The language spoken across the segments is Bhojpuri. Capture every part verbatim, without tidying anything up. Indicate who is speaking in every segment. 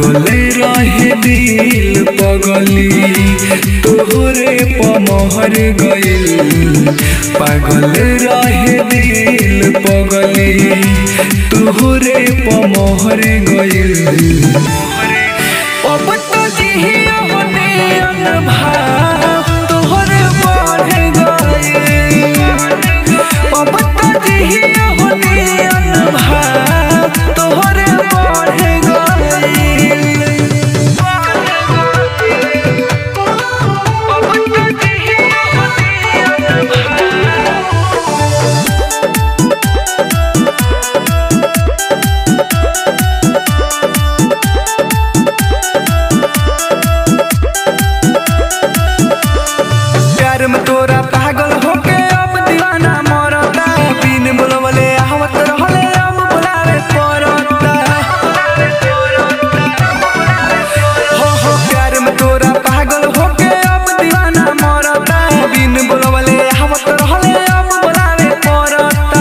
Speaker 1: पागल रहे दिल पगली तोहरे पमहर गइल। पागल रहे दिल पगली तोहरे पमहर गइल। अब तो जिहिया होने अनभाव तोहरे बढ़ गइल। अब तो जिहिया होने अनभाव तोहरे बढ़ गइल। अब तो जिहिया होने अनभाव। प्यार में तोरा पागल होके अब दीवाना मरता। बिन बुलवले आवत रहले अब बुलावे पड़ता। हो हो प्यार में तोरा पागल होके अब दीवाना मरता। बिन बुलवले आवत रहले अब बुलावे पड़ता।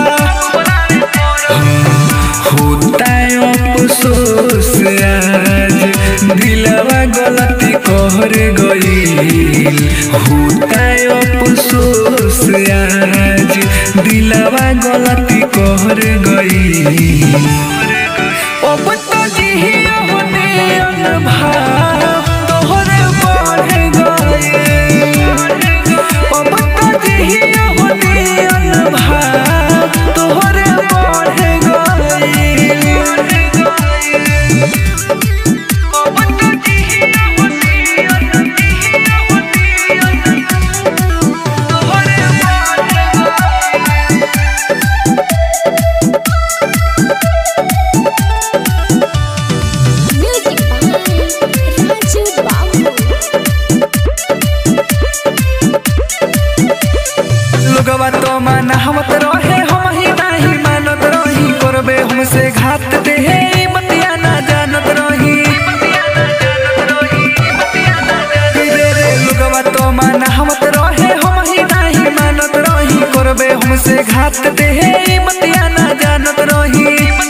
Speaker 1: होता है अफसोस आज दिलवा गलती कर गइल। होता है अफसोस आज दिलवा गलती कर गइल। अब तो जिहिया होने अनभाव तोहरे बढ़ गइल। अब तो जिहिया होने अनभाव तोहरे बढ़ गइल। अब तो जिहिया होने अनभाव तोहरे बढ़ गइल।
Speaker 2: Music by Raju Babu.
Speaker 1: लोगवा तो मनावत रहे हम ही नहीं मानत रही। करबे हमसे घात देहे बतिया ना जानत रही। रे रे लोगवा तो मनावत रहे हम ही नहीं मानत रही। करबे हमसे घात देहे बतिया ना जानत रही।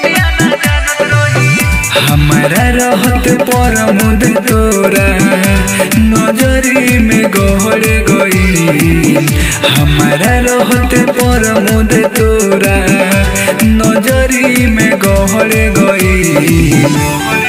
Speaker 1: हमारा रहत परमुद तोरा नजरी में गहर गइल। हमारा रहत परमुद तोरा नजरी में गहर गइल।